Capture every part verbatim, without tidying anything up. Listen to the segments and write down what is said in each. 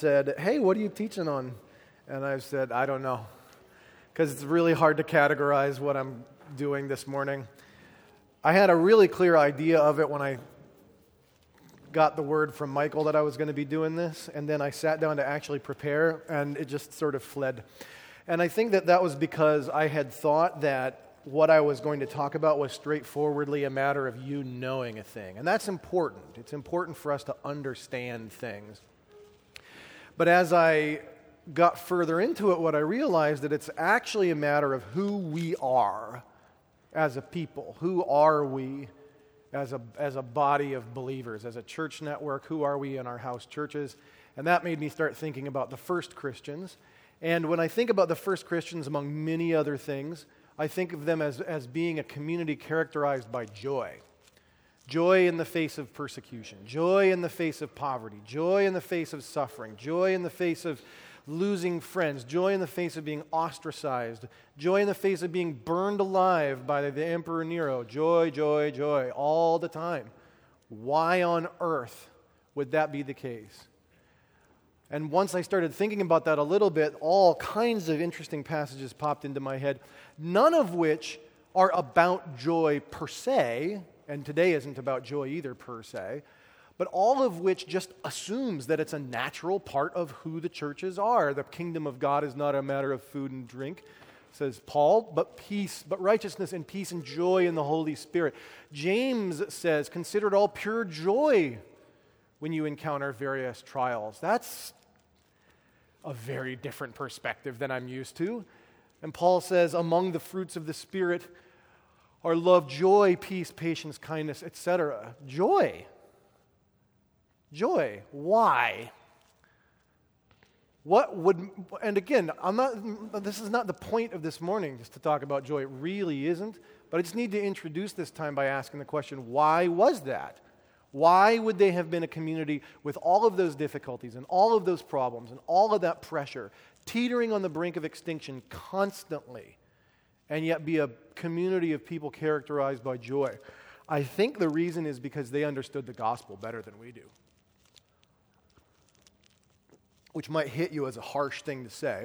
said, "Hey, what are you teaching on?" And I said, "I don't know," because it's really hard to categorize what I'm doing this morning. I had a really clear idea of it when I got the word from Michael that I was going to be doing this, and then I sat down to actually prepare, and it just sort of fled. And I think that that was because I had thought that what I was going to talk about was straightforwardly a matter of you knowing a thing. And that's important. It's important for us to understand things. But as I got further into it, what I realized that it's actually a matter of who we are as a people. Who are we as a as a body of believers, as a church network? Who are we in our house churches? And that made me start thinking about the first Christians. And when I think about the first Christians, among many other things, I think of them as, as being a community characterized by joy. Joy in the face of persecution, joy in the face of poverty, joy in the face of suffering, joy in the face of losing friends, joy in the face of being ostracized, joy in the face of being burned alive by the Emperor Nero, joy, joy, joy, all the time. Why on earth would that be the case? And once I started thinking about that a little bit, all kinds of interesting passages popped into my head, none of which are about joy per se, and today isn't about joy either per se, but all of which just assumes that it's a natural part of who the churches are. The kingdom of God is not a matter of food and drink, says Paul, but peace, but righteousness and peace and joy in the Holy Spirit. James says, "Consider it all pure joy when you encounter various trials." That's a very different perspective than I'm used to. And Paul says, among the fruits of the Spirit are love, joy, peace, patience, kindness, et cetera. Joy. Joy. Why? What would, and again, I'm not, this is not the point of this morning, just to talk about joy. It really isn't. But I just need to introduce this time by asking the question, why was that? Why would they have been a community with all of those difficulties and all of those problems and all of that pressure, teetering on the brink of extinction constantly, and yet be a community of people characterized by joy? I think the reason is because they understood the gospel better than we do. Which might hit you as a harsh thing to say,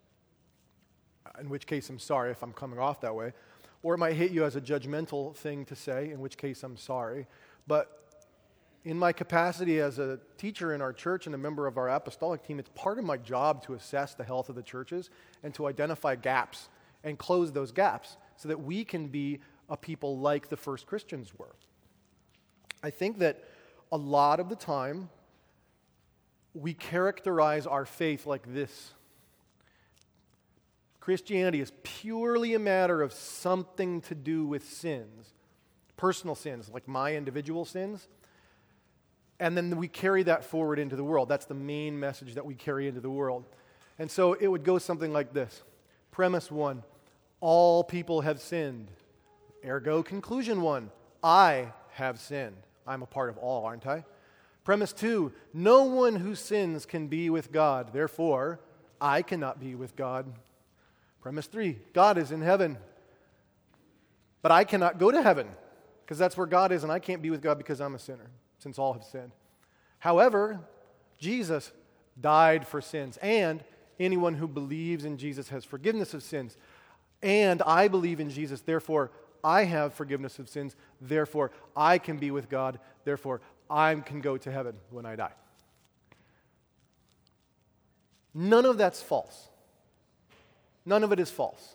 in which case I'm sorry if I'm coming off that way, or it might hit you as a judgmental thing to say, in which case I'm sorry. But in my capacity as a teacher in our church and a member of our apostolic team, it's part of my job to assess the health of the churches and to identify gaps and close those gaps so that we can be a people like the first Christians were. I think that a lot of the time, we characterize our faith like this. Christianity is purely a matter of something to do with sins, personal sins, like my individual sins, and then we carry that forward into the world. That's the main message that we carry into the world. And so it would go something like this. Premise one, all people have sinned. Ergo, conclusion one, I have sinned. I'm a part of all, aren't I? Premise two, no one who sins can be with God. Therefore, I cannot be with God. Premise three, God is in heaven. But I cannot go to heaven because that's where God is, and I can't be with God because I'm a sinner, since all have sinned. However, Jesus died for sins, and anyone who believes in Jesus has forgiveness of sins. And I believe in Jesus, therefore I have forgiveness of sins, therefore I can be with God, therefore I can go to heaven when I die. None of that's false. None of it is false.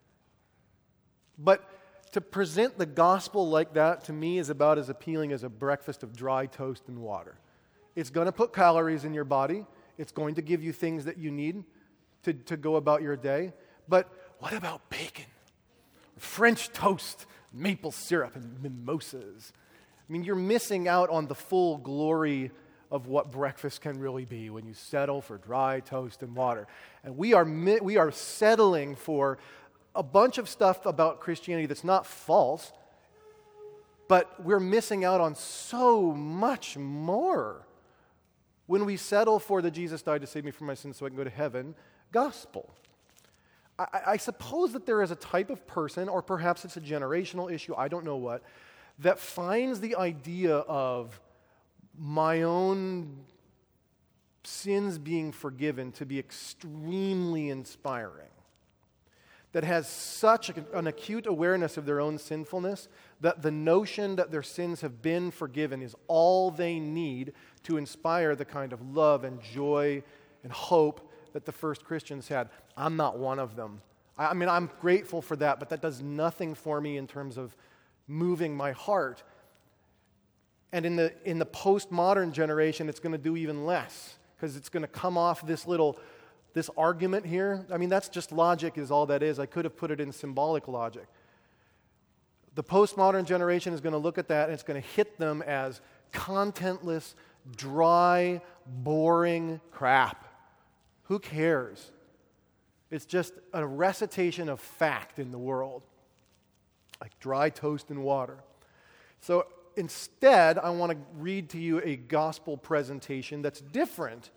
But to present the gospel like that, to me, is about as appealing as a breakfast of dry toast and water. It's going to put calories in your body. It's going to give you things that you need to, to go about your day. But what about bacon? French toast, maple syrup, and mimosas? I mean, you're missing out on the full glory of what breakfast can really be when you settle for dry toast and water. And we are we are settling for a bunch of stuff about Christianity that's not false, but we're missing out on so much more when we settle for the Jesus died to save me from my sins so I can go to heaven gospel. I, I suppose that there is a type of person, or perhaps it's a generational issue, I don't know what, that finds the idea of my own sins being forgiven to be extremely inspiring, that has such an acute awareness of their own sinfulness that the notion that their sins have been forgiven is all they need to inspire the kind of love and joy and hope that the first Christians had. I'm not one of them. I mean, I'm grateful for that, but that does nothing for me in terms of moving my heart. And in the in the postmodern generation, it's going to do even less, because it's going to come off this little, this argument here. I mean, that's just logic is all that is. I could have put it in symbolic logic. The postmodern generation is going to look at that and it's going to hit them as contentless, dry, boring crap. Who cares? It's just a recitation of fact in the world, like dry toast and water. So instead, I want to read to you a gospel presentation that's different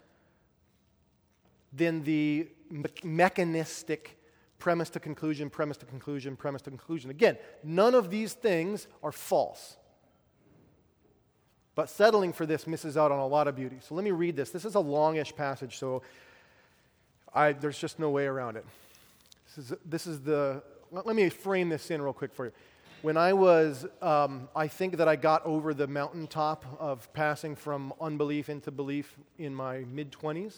than the me- mechanistic premise to conclusion, premise to conclusion, premise to conclusion. Again, none of these things are false. But settling for this misses out on a lot of beauty. So let me read this. This is a longish passage, so I, there's just no way around it. This is, this is the, let, let me frame this in real quick for you. When I was, um, I think that I got over the mountaintop of passing from unbelief into belief in my mid-twenties,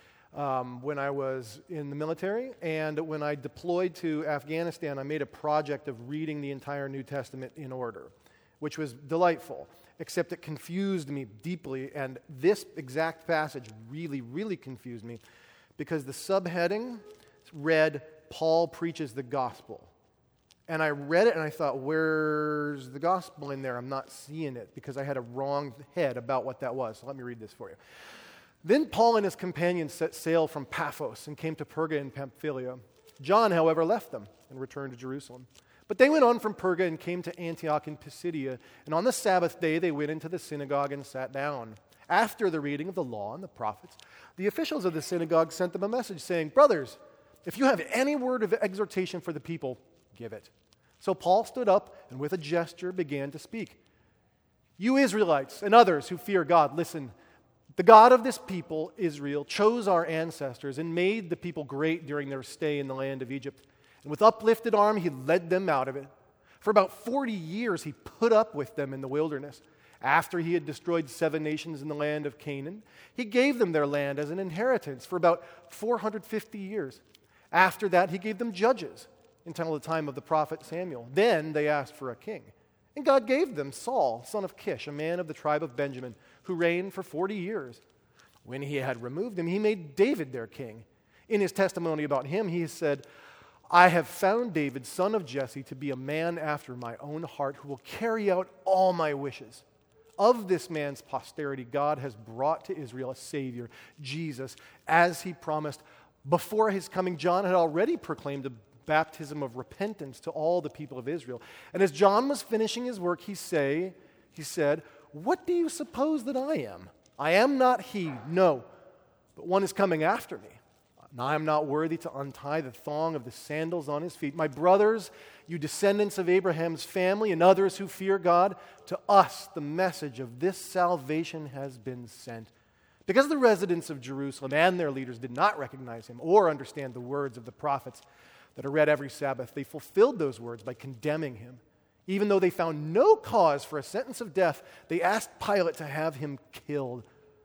um, when I was in the military. And when I deployed to Afghanistan, I made a project of reading the entire New Testament in order, which was delightful, except it confused me deeply. And this exact passage really, really confused me, because the subheading read, Paul preaches the gospel. And I read it and I thought, where's the gospel in there? I'm not seeing it, because I had a wrong head about what that was. So let me read this for you. Then Paul and his companions set sail from Paphos and came to Perga in Pamphylia. John, however, left them and returned to Jerusalem. But they went on from Perga and came to Antioch in Pisidia. And on the Sabbath day they went into the synagogue and sat down. After the reading of the law and the prophets, the officials of the synagogue sent them a message saying, "Brothers, if you have any word of exhortation for the people, give it." So Paul stood up and with a gesture began to speak. "You Israelites and others who fear God, listen. The God of this people, Israel, chose our ancestors and made the people great during their stay in the land of Egypt. And with uplifted arm, he led them out of it. For about forty years, he put up with them in the wilderness. After he had destroyed seven nations in the land of Canaan, he gave them their land as an inheritance for about four hundred fifty years. After that, he gave them judges until the time of the prophet Samuel. Then they asked for a king. And God gave them Saul, son of Kish, a man of the tribe of Benjamin, who reigned for forty years. When he had removed him, he made David their king. In his testimony about him, he said, I have found David, son of Jesse, to be a man after my own heart, who will carry out all my wishes. Of this man's posterity, God has brought to Israel a Savior, Jesus, as he promised. Before his coming, John had already proclaimed a baptism of repentance to all the people of Israel. And as John was finishing his work, he say, he said, what do you suppose that I am? I am not he, no, but one is coming after me. And I am not worthy to untie the thong of the sandals on his feet. My brothers, you descendants of Abraham's family and others who fear God, to us the message of this salvation has been sent. Because the residents of Jerusalem and their leaders did not recognize him or understand the words of the prophets that are read every Sabbath, they fulfilled those words by condemning him. Even though they found no cause for a sentence of death, they asked Pilate to have him killed.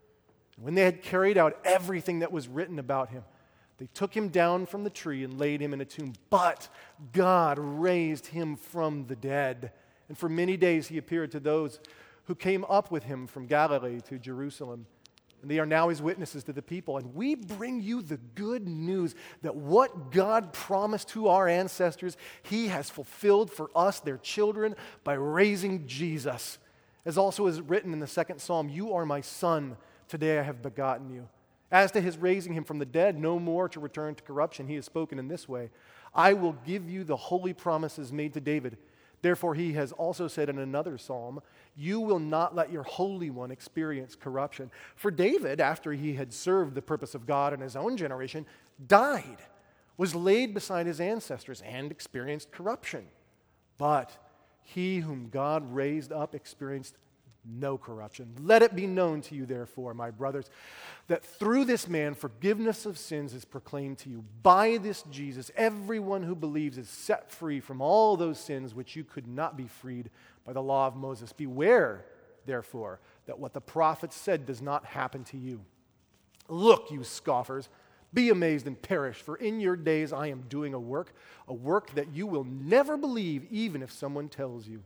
And when they had carried out everything that was written about him, they took him down from the tree and laid him in a tomb. But God raised him from the dead. And for many days he appeared to those who came up with him from Galilee to Jerusalem. And they are now his witnesses to the people. And we bring you the good news that what God promised to our ancestors, he has fulfilled for us, their children, by raising Jesus. As also is written in the second psalm, you are my son, today I have begotten you. As to his raising him from the dead, no more to return to corruption, he has spoken in this way, I will give you the holy promises made to David. Therefore he has also said in another psalm, you will not let your Holy One experience corruption. For David, after he had served the purpose of God in his own generation, died, was laid beside his ancestors, and experienced corruption. But he whom God raised up experienced no corruption. Let it be known to you, therefore, my brothers, that through this man forgiveness of sins is proclaimed to you. By this Jesus, everyone who believes is set free from all those sins which you could not be freed by the law of Moses. Beware, therefore, that what the prophets said does not happen to you. Look, you scoffers, be amazed and perish, for in your days I am doing a work, a work that you will never believe, even if someone tells you.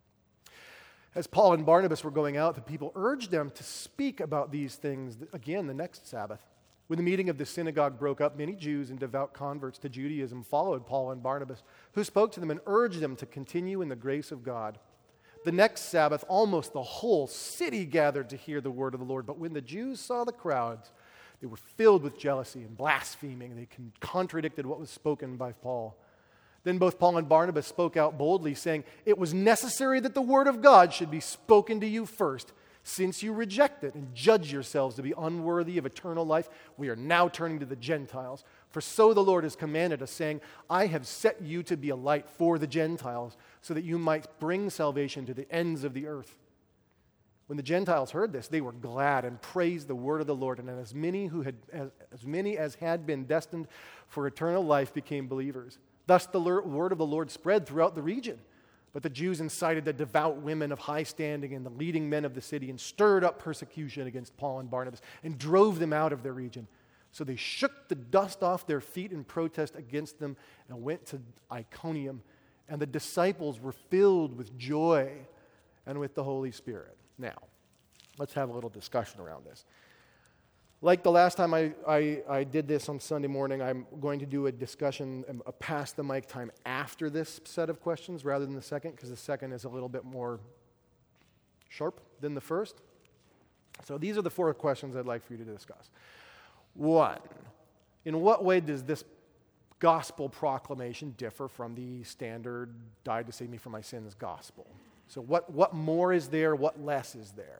As Paul and Barnabas were going out, the people urged them to speak about these things again the next Sabbath. When the meeting of the synagogue broke up, many Jews and devout converts to Judaism followed Paul and Barnabas, who spoke to them and urged them to continue in the grace of God. The next Sabbath, almost the whole city gathered to hear the word of the Lord. But when the Jews saw the crowds, they were filled with jealousy and blaspheming. They contradicted what was spoken by Paul. Then both Paul and Barnabas spoke out boldly, saying, "It was necessary that the word of God should be spoken to you first. Since you reject it and judge yourselves to be unworthy of eternal life, we are now turning to the Gentiles. For so the Lord has commanded us, saying, I have set you to be a light for the Gentiles, so that you might bring salvation to the ends of the earth." When the Gentiles heard this, they were glad and praised the word of the Lord, and as many who had as, as many as had been destined for eternal life became believers. Thus the word of the Lord spread throughout the region. But the Jews incited the devout women of high standing and the leading men of the city and stirred up persecution against Paul and Barnabas and drove them out of their region. So they shook the dust off their feet in protest against them and went to Iconium. And the disciples were filled with joy and with the Holy Spirit. Now, let's have a little discussion around this. Like the last time I, I, I did this on Sunday morning, I'm going to do a discussion, a pass the mic time after this set of questions rather than the second, because the second is a little bit more sharp than the first. So these are the four questions I'd like for you to discuss. One, in what way does this gospel proclamation differ from the standard died to save me from my sins gospel? So what, what more is there? What less is there?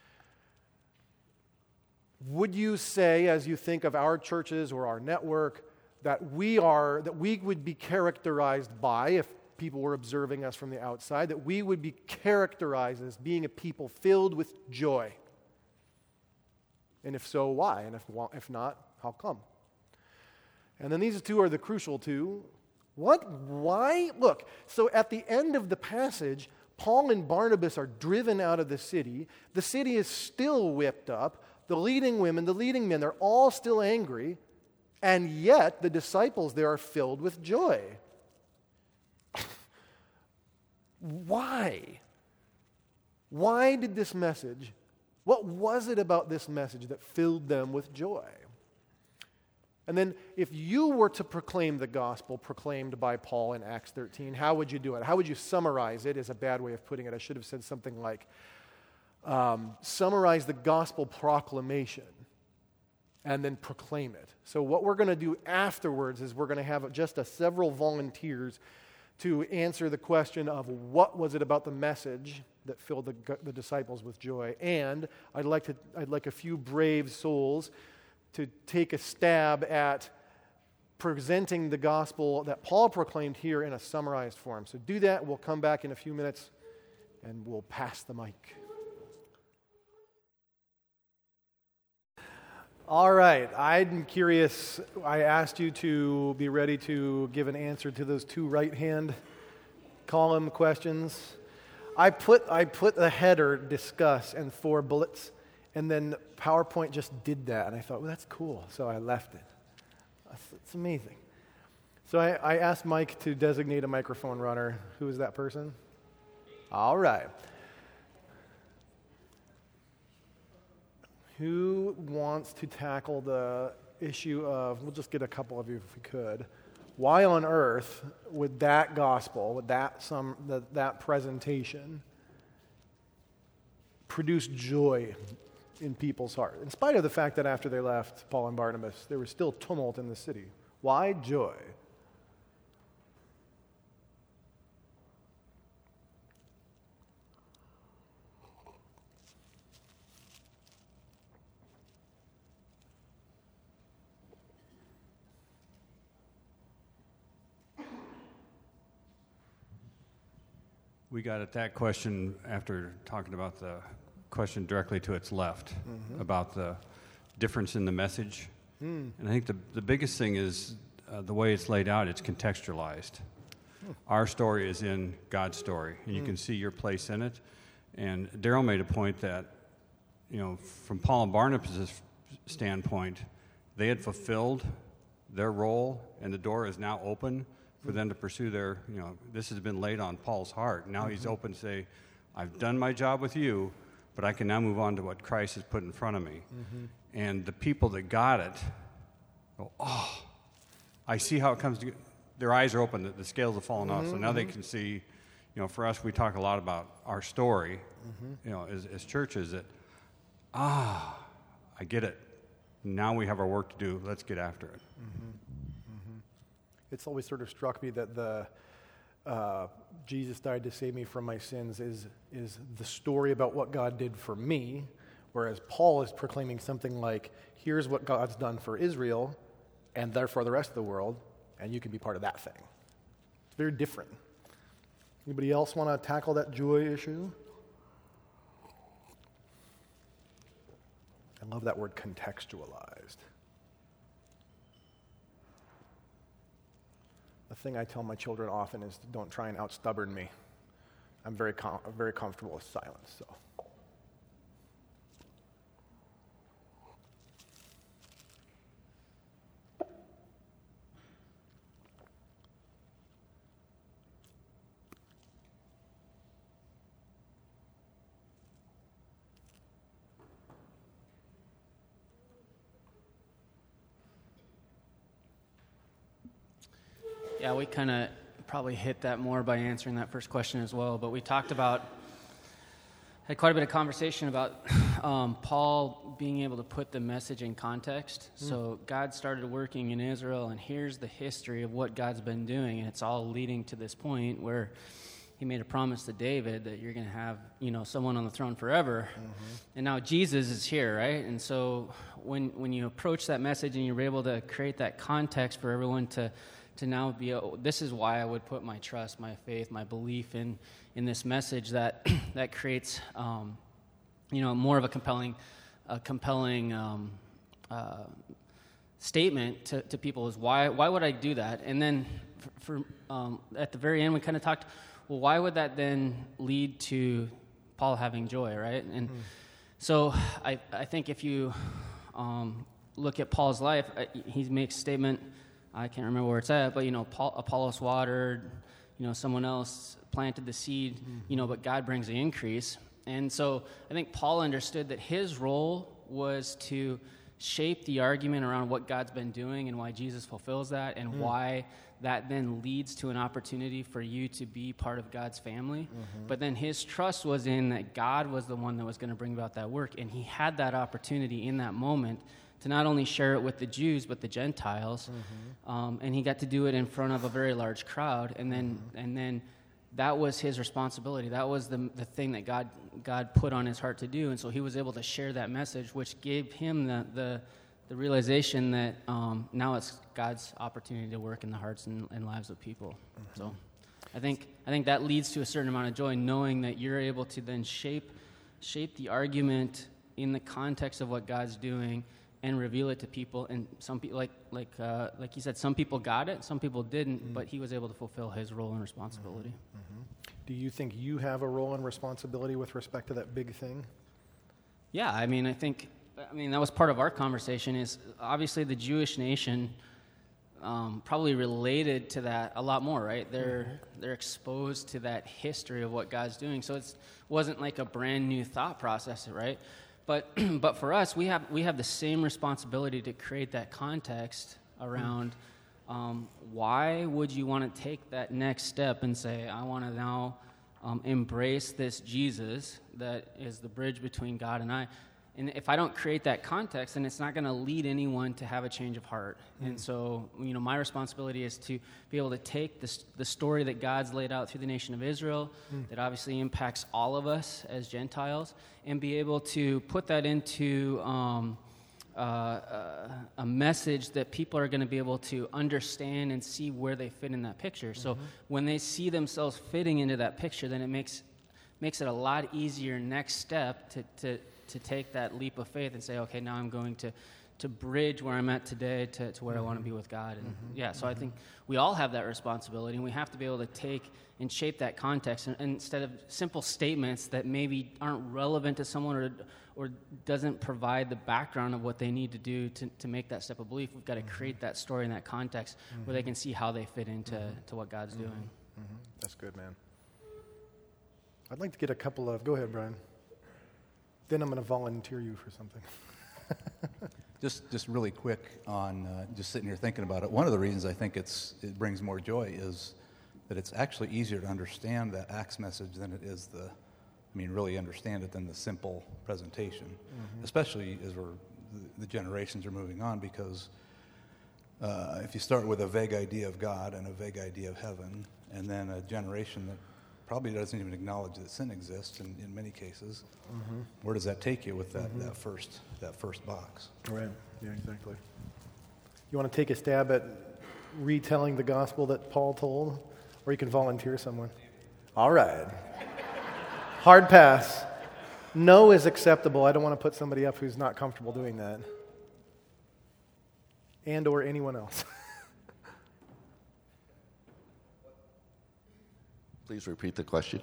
Would you say, as you think of our churches or our network, that we are, that we would be characterized by, if people were observing us from the outside, that we would be characterized as being a people filled with joy? And if so, why? And if, if not, how come? And then these two are the crucial two. What? Why? Look, so at the end of the passage, Paul and Barnabas are driven out of the city. The city is still whipped up. The leading women, the leading men, they're all still angry, and yet the disciples there are filled with joy. Why? Why did this message, what was it about this message that filled them with joy? And then if you were to proclaim the gospel proclaimed by Paul in Acts thirteen, how would you do it? How would you summarize it? Is a bad way of putting it. I should have said something like, Um, summarize the gospel proclamation and then proclaim it. So what we're going to do afterwards is we're going to have just a several volunteers to answer the question of what was it about the message that filled the, the disciples with joy. And I'd like to I'd like a few brave souls to take a stab at presenting the gospel that Paul proclaimed here in a summarized form. So do that. We'll come back in a few minutes and we'll pass the mic. All right, I'm curious. I asked you to be ready to give an answer to those two right-hand column questions. I put I put the header, discuss, and four bullets, and then PowerPoint just did that, and I thought, well, that's cool, so I left it. It's amazing. So I, I asked Mike to designate a microphone runner. Who is that person? All right. Who wants to tackle the issue of, we'll just get a couple of you if we could, why on earth would that gospel, would that some that, that presentation produce joy in people's heart? In spite of the fact that after they left Paul and Barnabas, there was still tumult in the city. Why joy? we got at that question after talking about the question directly to its left, mm-hmm. about the difference in the message. Mm. And I think the, the biggest thing is uh, the way it's laid out, it's contextualized. Mm. Our story is in God's story, and you mm. can see your place in it. And Daryl made a point that, you know, from Paul and Barnabas' standpoint, they had fulfilled their role, and the door is now open for mm. them to pursue their, you know, this has been laid on Paul's heart. Now mm-hmm. he's open to say, I've done my job with you, but I can now move on to what Christ has put in front of me. Mm-hmm. And the people that got it go, oh, I see how it comes together. Their eyes are open, the, the scales have fallen mm-hmm, off, so now mm-hmm. they can see, you know, for us, we talk a lot about our story, mm-hmm. you know, as, as churches, that, ah, I get it. Now we have our work to do. Let's get after it. Mm-hmm. Mm-hmm. It's always sort of struck me that the uh, Jesus died to save me from my sins is is the story about what God did for me, whereas Paul is proclaiming something like, here's what God's done for Israel, and therefore the rest of the world, and you can be part of that thing. It's very different. Anybody else want to tackle that joy issue? I love that word, contextualized. The thing I tell my children often is don't try and out-stubborn me. I'm very com- very comfortable with silence, so. Yeah, we kind of probably hit that more by answering that first question as well. But we talked about, had quite a bit of conversation about um, Paul being able to put the message in context. Mm. So God started working in Israel, and here's the history of what God's been doing. And it's all leading to this point where he made a promise to David that you're going to have, you know, someone on the throne forever. Mm-hmm. And now Jesus is here, right? And so when when you approach that message and you're able to create that context for everyone to to now be, a, this is why I would put my trust, my faith, my belief in in this message, that that creates, um, you know, more of a compelling, a compelling um, uh, statement to, to people is why why would I do that? And then for, for um, at the very end, we kind of talked, well, why would that then lead to Paul having joy, right? And mm. so I I think if you um, look at Paul's life, he makes a statement. I can't remember where it's at, but, you know, Paul, Apollos watered, you know, someone else planted the seed, mm-hmm. you know, but God brings the increase. And so I think Paul understood that his role was to shape the argument around what God's been doing and why Jesus fulfills that, and mm. why that then leads to an opportunity for you to be part of God's family. Mm-hmm. But then his trust was in that God was the one that was going to bring about that work, and he had that opportunity in that moment to not only share it with the Jews, but the Gentiles. Mm-hmm. Um, and he got to do it in front of a very large crowd. And then mm-hmm. and then that was his responsibility. That was the the thing that God God put on his heart to do. And so he was able to share that message, which gave him the the, the realization that um, now it's God's opportunity to work in the hearts and, and lives of people. Mm-hmm. So I think I think that leads to a certain amount of joy, knowing that you're able to then shape shape the argument in the context of what God's doing, and reveal it to people. And some people, like like uh, like you said, some people got it, some people didn't, mm-hmm. but he was able to fulfill his role and responsibility. Mm-hmm. Do you think you have a role and responsibility with respect to that big thing? Yeah, I mean, I think, I mean, that was part of our conversation, is obviously the Jewish nation um, probably related to that a lot more, right? They're mm-hmm. they're exposed to that history of what God's doing, so it wasn't like a brand new thought process, right? But but for us, we have we have the same responsibility to create that context around um, why would you want to take that next step and say, I want to now um, embrace this Jesus that is the bridge between God and I. And if I don't create that context, then it's not going to lead anyone to have a change of heart. Mm. And so, you know, my responsibility is to be able to take this, the story that God's laid out through the nation of Israel, mm. that obviously impacts all of us as Gentiles, and be able to put that into um, uh, uh, a message that people are going to be able to understand and see where they fit in that picture. So mm-hmm. when they see themselves fitting into that picture, then it makes makes it a lot easier next step to to to take that leap of faith and say, okay, now I'm going to to bridge where I'm at today to, to where mm-hmm. I want to be with God. And mm-hmm. yeah, so mm-hmm. I think we all have that responsibility, and we have to be able to take and shape that context, and, and instead of simple statements that maybe aren't relevant to someone or or doesn't provide the background of what they need to do to, to make that step of belief. We've got to mm-hmm. create that story in that context mm-hmm. where they can see how they fit into mm-hmm. to what God's mm-hmm. doing. Mm-hmm. That's good, man. I'd like to get a couple of, go ahead, Brian. Then I'm going to volunteer you for something. Just just really quick on uh, just sitting here thinking about it. One of the reasons I think it's it brings more joy is that it's actually easier to understand that Acts message than it is the, I mean, really understand it than the simple presentation, mm-hmm. especially as we're, the, the generations are moving on, because uh, if you start with a vague idea of God and a vague idea of heaven, and then a generation that probably doesn't even acknowledge that sin exists in, in many cases, mm-hmm. where does that take you with that, mm-hmm. that first that first box? Right, yeah, exactly. You want to take a stab at retelling the gospel that Paul told? Or you can volunteer someone. All right. Hard pass. No is acceptable. I don't want to put somebody up who's not comfortable doing that. And or anyone else. Please repeat the question.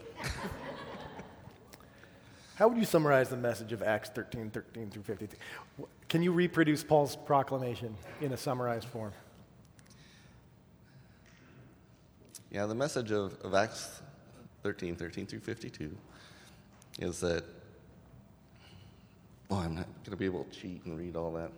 How would you summarize the message of Acts thirteen, thirteen through fifty-two? Can you reproduce Paul's proclamation in a summarized form? Yeah, the message of, of Acts thirteen, thirteen through fifty-two is that, well, I'm not going to be able to cheat and read all that.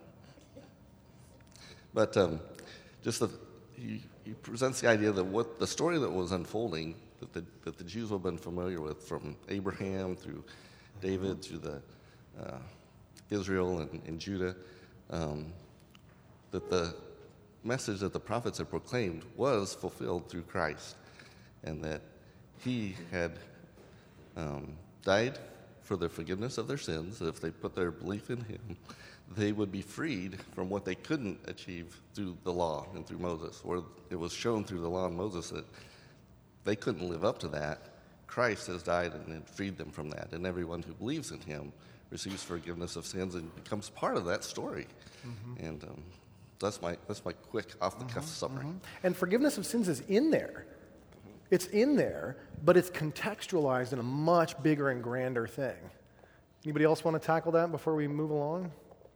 But um, just the, he, he presents the idea that what the story that was unfolding, that the, that the Jews have been familiar with from Abraham through David, through the uh, Israel and, and Judah, um, that the message that the prophets had proclaimed was fulfilled through Christ, and that he had um, died for the forgiveness of their sins, that if they put their belief in him, they would be freed from what they couldn't achieve through the law and through Moses, or it was shown through the law and Moses that they couldn't live up to that. Christ has died and had freed them from that, and everyone who believes in him receives forgiveness of sins and becomes part of that story. Mm-hmm. And um, That's my that's my quick off-the-cuff mm-hmm, summary. Mm-hmm. And forgiveness of sins is in there. It's in there, but it's contextualized in a much bigger and grander thing. Anybody else want to tackle that before we move along?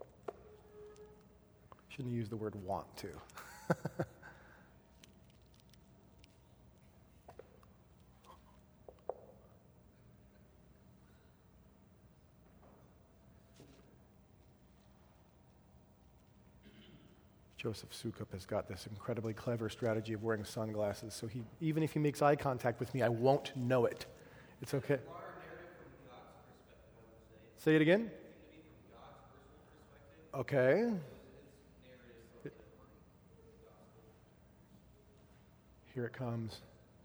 Shouldn't use the word want to. Joseph Sukup has got this incredibly clever strategy of wearing sunglasses, so he, even if he makes eye contact with me, I won't know it. It's okay. Say it again? Okay. Here it comes.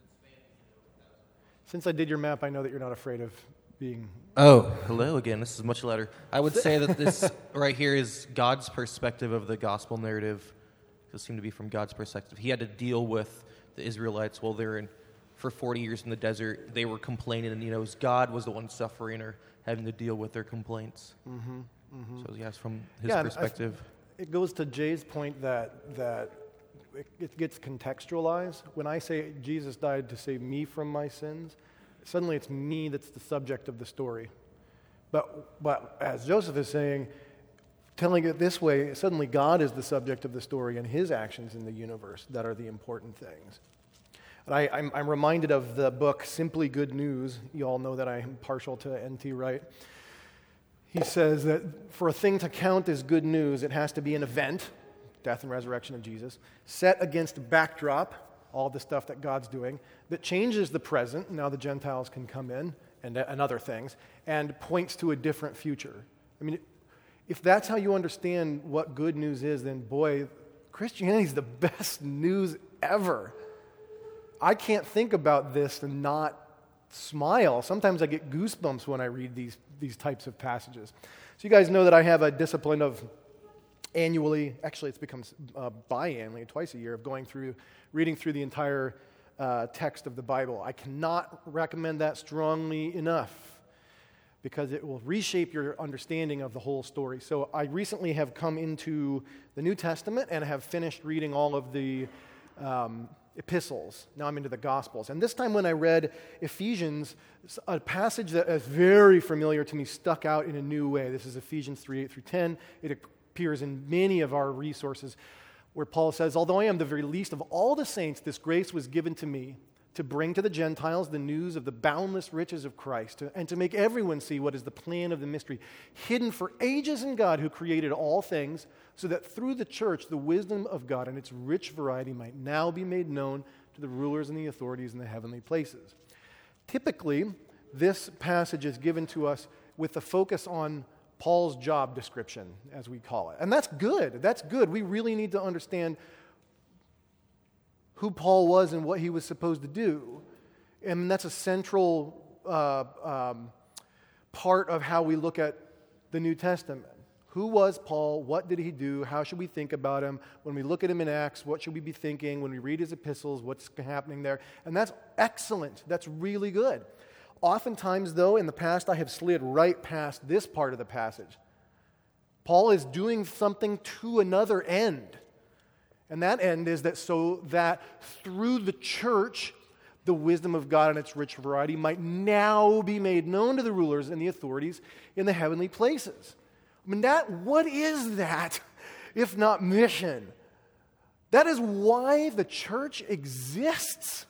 Since I did your map, I know that you're not afraid of being... Oh, hello again. This is much louder. I would say that this right here is God's perspective of the gospel narrative. It seemed to be from God's perspective. He had to deal with the Israelites while they're in for forty years in the desert. They were complaining, and you know, God was the one suffering or having to deal with their complaints. Mm-hmm, mm-hmm. So yes, from his yeah, perspective. I, it goes to Jay's point that that it, it gets contextualized. When I say Jesus died to save me from my sins, suddenly it's me that's the subject of the story. But but as Joseph is saying, telling it this way, suddenly God is the subject of the story and his actions in the universe that are the important things. And I, I'm, I'm reminded of the book Simply Good News. You all know that I am partial to N T Wright. He says that for a thing to count as good news, it has to be an event, death and resurrection of Jesus, set against a backdrop, all the stuff that God's doing, that changes the present, now the Gentiles can come in, and, and other things, and points to a different future. I mean, if that's how you understand what good news is, then boy, Christianity is the best news ever. I can't think about this and not smile. Sometimes I get goosebumps when I read these, these types of passages. So you guys know that I have a discipline of annually, actually it's become uh, biannually, twice a year, of going through, reading through the entire uh, text of the Bible. I cannot recommend that strongly enough because it will reshape your understanding of the whole story. So I recently have come into the New Testament and have finished reading all of the um, epistles. Now I'm into the Gospels. And this time when I read Ephesians, a passage that is very familiar to me stuck out in a new way. This is Ephesians three, eight through ten. It appears in many of our resources where Paul says, although I am the very least of all the saints, this grace was given to me to bring to the Gentiles the news of the boundless riches of Christ, to, and to make everyone see what is the plan of the mystery, hidden for ages in God who created all things, so that through the church the wisdom of God and its rich variety might now be made known to the rulers and the authorities in the heavenly places. Typically, this passage is given to us with the focus on Paul's job description, as we call it. And that's good. That's good. We really need to understand who Paul was and what he was supposed to do. And that's a central uh, um, part of how we look at the New Testament. Who was Paul? What did he do? How should we think about him? When we look at him in Acts, what should we be thinking? When we read his epistles, what's happening there? And that's excellent. That's really good. Oftentimes, though, in the past, I have slid right past this part of the passage. Paul is doing something to another end. And that end is that so that through the church, the wisdom of God and its rich variety might now be made known to the rulers and the authorities in the heavenly places. I mean, that, what is that if not mission? That is why the church exists.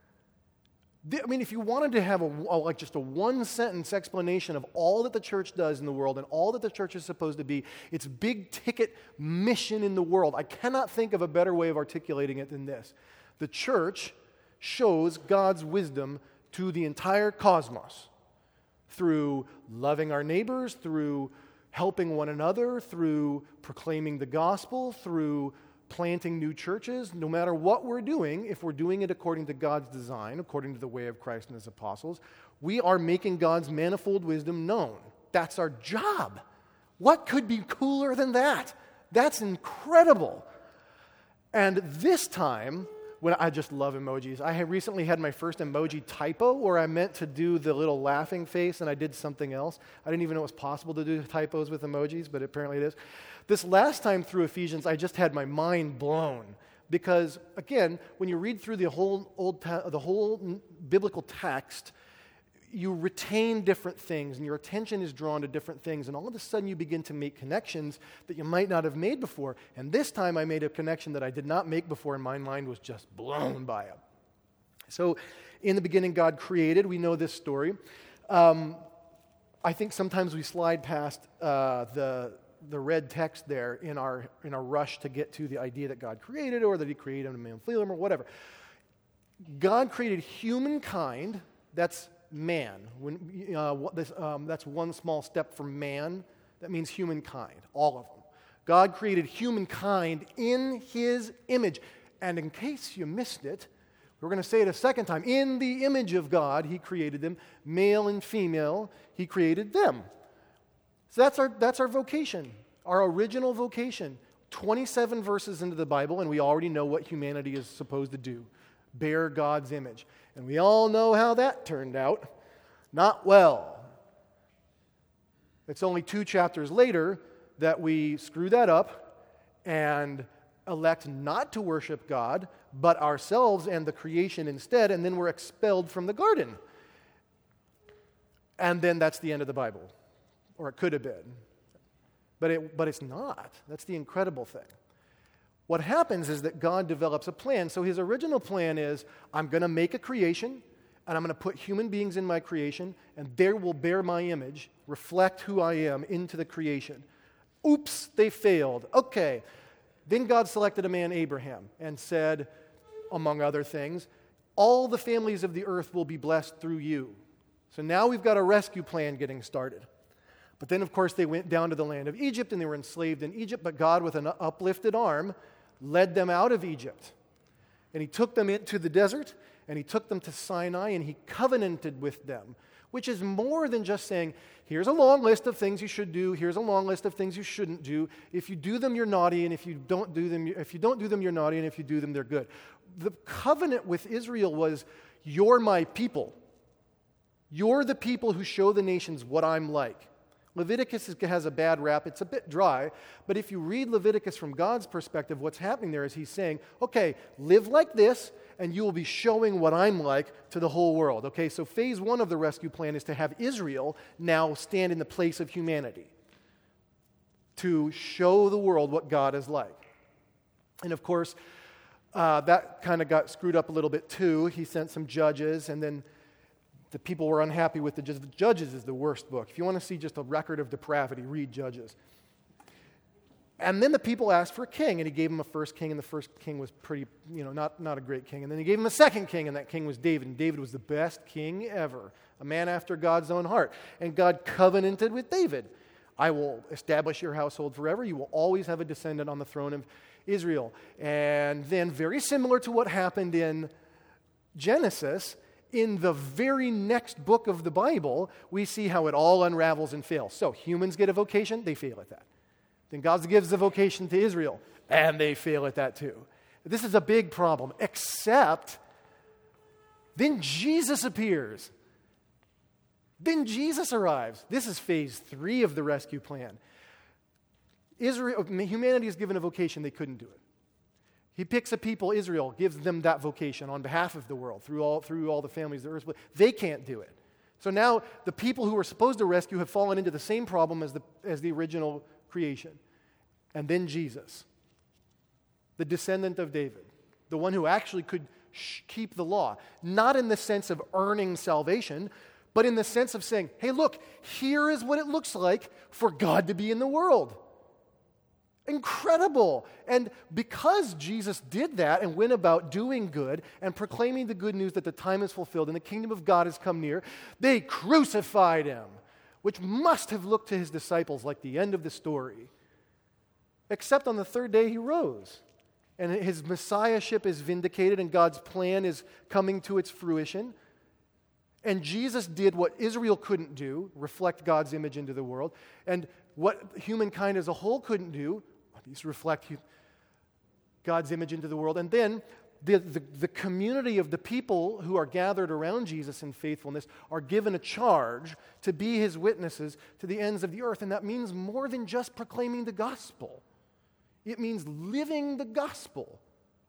I mean, if you wanted to have a, like just a one-sentence explanation of all that the church does in the world and all that the church is supposed to be, its big-ticket mission in the world, I cannot think of a better way of articulating it than this. The church shows God's wisdom to the entire cosmos through loving our neighbors, through helping one another, through proclaiming the gospel, through planting new churches. No matter what we're doing, if we're doing it according to God's design, according to the way of Christ and his apostles, we are making God's manifold wisdom known. That's our job. What could be cooler than that? That's incredible. And this time, when I just love emojis, I have recently had my first emoji typo where I meant to do the little laughing face and I did something else. I didn't even know it was possible to do typos with emojis, but apparently it is. This last time through Ephesians, I just had my mind blown because, again, when you read through the whole old, the whole biblical text, you retain different things and your attention is drawn to different things, and all of a sudden you begin to make connections that you might not have made before. And this time I made a connection that I did not make before, and my mind was just blown by it. So, in the beginning, God created. We know this story. Um, I think sometimes we slide past uh, the the red text there in our in our rush to get to the idea that God created or that he created a man or whatever. God created humankind, that's man. When, uh, this, um, that's one small step from man. That means humankind, all of them. God created humankind in his image. And in case you missed it, we're going to say it a second time. In the image of God, he created them. Male and female, he created them. So that's our, that's our vocation, our original vocation. twenty-seven verses into the Bible, and we already know what humanity is supposed to do. Bear God's image. And we all know how that turned out. Not well. It's only two chapters later that we screw that up and elect not to worship God, but ourselves and the creation instead, and then we're expelled from the garden. And then that's the end of the Bible. Or it could have been. But it, but it's not. That's the incredible thing. What happens is that God develops a plan. So his original plan is, I'm going to make a creation, and I'm going to put human beings in my creation, and they will bear my image, reflect who I am into the creation. Oops, they failed. Okay. Then God selected a man, Abraham, and said, among other things, all the families of the earth will be blessed through you. So now we've got a rescue plan getting started. But then, of course, they went down to the land of Egypt, and they were enslaved in Egypt, but God, with an uplifted arm, led them out of Egypt. And he took them into the desert, and he took them to Sinai, and he covenanted with them, which is more than just saying, here's a long list of things you should do, here's a long list of things you shouldn't do. If you do them, you're naughty, and if you don't do them, if you don't do them, you're naughty, and if you do them, they're good. The covenant with Israel was, you're my people. You're the people who show the nations what I'm like. Leviticus has a bad rap. It's a bit dry, but if you read Leviticus from God's perspective, what's happening there is he's saying, okay, live like this, and you will be showing what I'm like to the whole world. Okay, so phase one of the rescue plan is to have Israel now stand in the place of humanity to show the world what God is like. And of course, uh, that kind of got screwed up a little bit too. He sent some judges, and then the people were unhappy with the judges. The Judges is the worst book. If you want to see just a record of depravity, read Judges. And then the people asked for a king, and he gave them a first king, and the first king was pretty, you know, not, not a great king. And then he gave them a second king, and that king was David. And David was the best king ever, a man after God's own heart. And God covenanted with David. I will establish your household forever. You will always have a descendant on the throne of Israel. And then, very similar to what happened in Genesis, in the very next book of the Bible, we see how it all unravels and fails. So humans get a vocation, they fail at that. Then God gives the vocation to Israel, and they fail at that too. This is a big problem, except then Jesus appears. Then Jesus arrives. This is phase three of the rescue plan. Israel, humanity is given a vocation, they couldn't do it. He picks a people, Israel, gives them that vocation on behalf of the world, through all, through all the families of the earth. They can't do it. So now the people who were supposed to rescue have fallen into the same problem as the, as the original creation. And then Jesus, the descendant of David, the one who actually could sh- keep the law, not in the sense of earning salvation, but in the sense of saying, hey, look, here is what it looks like for God to be in the world. Incredible. And because Jesus did that and went about doing good and proclaiming the good news that the time is fulfilled and the kingdom of God has come near, they crucified him, which must have looked to his disciples like the end of the story. Except on the third day he rose, and his messiahship is vindicated and God's plan is coming to its fruition. And Jesus did what Israel couldn't do, reflect God's image into the world, and what humankind as a whole couldn't do, at least reflect God's image into the world. And then the, the, the community of the people who are gathered around Jesus in faithfulness are given a charge to be his witnesses to the ends of the earth. And that means more than just proclaiming the gospel. It means living the gospel.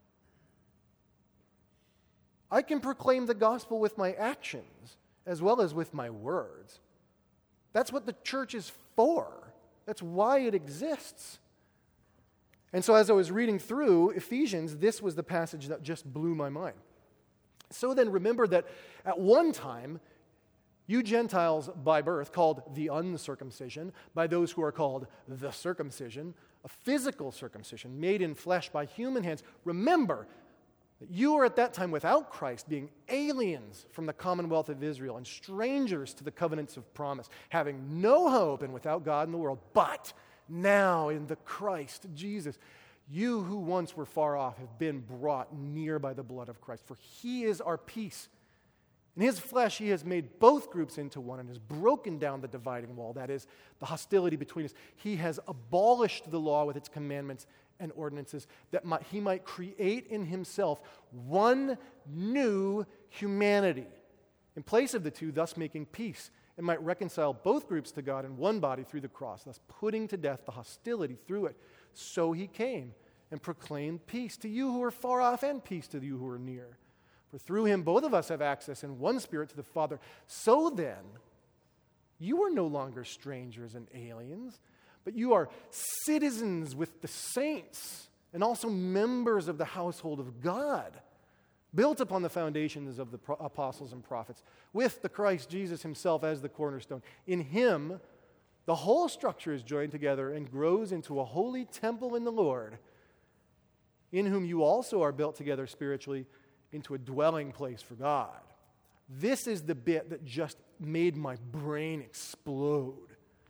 I can proclaim the gospel with my actions as well as with my words. That's what the church is for. That's why it exists. And so as I was reading through Ephesians, this was the passage that just blew my mind. So then remember that at one time, you Gentiles by birth, called the uncircumcision, by those who are called the circumcision, a physical circumcision made in flesh by human hands, remember that you were at that time without Christ, being aliens from the commonwealth of Israel and strangers to the covenants of promise, having no hope and without God in the world. But now in the Christ Jesus, you who once were far off have been brought near by the blood of Christ. For he is our peace. In his flesh he has made both groups into one and has broken down the dividing wall, that is, the hostility between us. He has abolished the law with its commandments and ordinances, that might, he might create in himself one new humanity in place of the two, thus making peace, and might reconcile both groups to God in one body through the cross, thus putting to death the hostility through it. So he came and proclaimed peace to you who are far off and peace to you who are near. For through him both of us have access in one spirit to the Father. So then, you are no longer strangers and aliens, but you are citizens with the saints and also members of the household of God, built upon the foundations of the pro- apostles and prophets, with the Christ Jesus himself as the cornerstone. In him, the whole structure is joined together and grows into a holy temple in the Lord, in whom you also are built together spiritually into a dwelling place for God. This is the bit that just made my brain explode.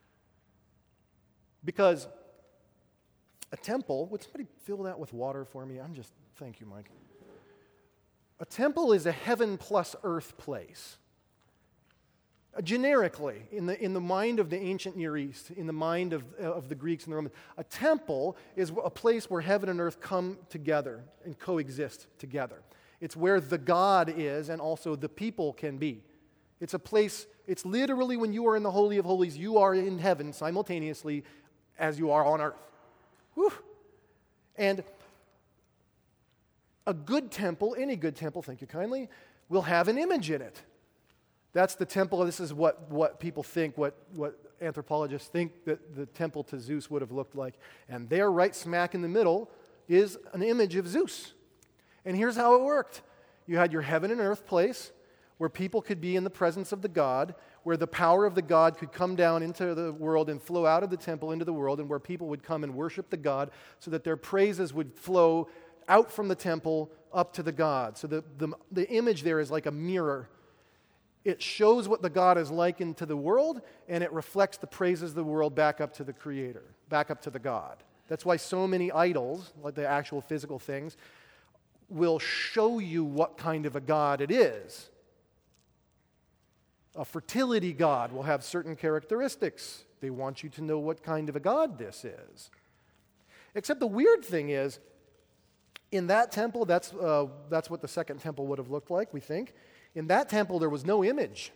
Because a temple, would somebody fill that with water for me? I'm just, thank you, Mike. A temple is a heaven plus earth place. Generically, in the, in the mind of the ancient Near East, in the mind of, of the Greeks and the Romans, a temple is a place where heaven and earth come together and coexist together. It's where the God is and also the people can be. It's a place, it's literally when you are in the Holy of Holies, you are in heaven simultaneously as you are on earth. Whew. And a good temple, any good temple, thank you kindly, will have an image in it. That's the temple. This is what, what people think, what, what anthropologists think that the temple to Zeus would have looked like. And there, right smack in the middle, is an image of Zeus. And here's how it worked. You had your heaven and earth place where people could be in the presence of the God, where the power of the God could come down into the world and flow out of the temple into the world, and where people would come and worship the God so that their praises would flow out from the temple up to the God. So the, the, the image there is like a mirror. It shows what the God is like into the world, and it reflects the praises of the world back up to the Creator, back up to the God. That's why so many idols, like the actual physical things, will show you what kind of a God it is. A fertility God will have certain characteristics. They want you to know what kind of a God this is. Except the weird thing is, in that temple, that's, uh, that's what the second temple would have looked like, we think. In that temple, there was no image.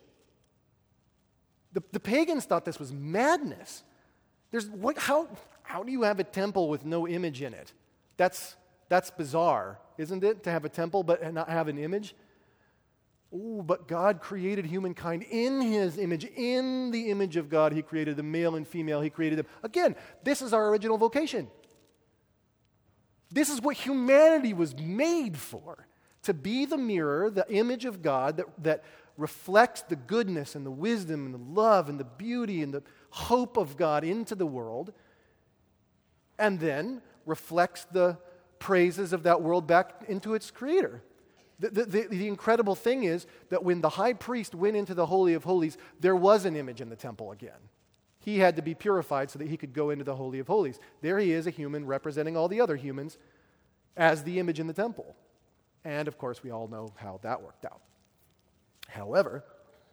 The, the pagans thought this was madness. There's what? How, how do you have a temple with no image in it? That's, that's bizarre, isn't it, to have a temple but not have an image? Ooh, but God created humankind in His image. In the image of God, He created them, male and female. He created them. Again, this is our original vocation. This is what humanity was made for. To be the mirror, the image of God that, that reflects the goodness and the wisdom and the love and the beauty and the hope of God into the world, and then reflects the praises of that world back into its Creator. The, the, the, the incredible thing is that when the high priest went into the Holy of Holies, there was an image in the temple again. He had to be purified so that he could go into the Holy of Holies. There he is, a human representing all the other humans as the image in the temple. And, of course, we all know how that worked out. However,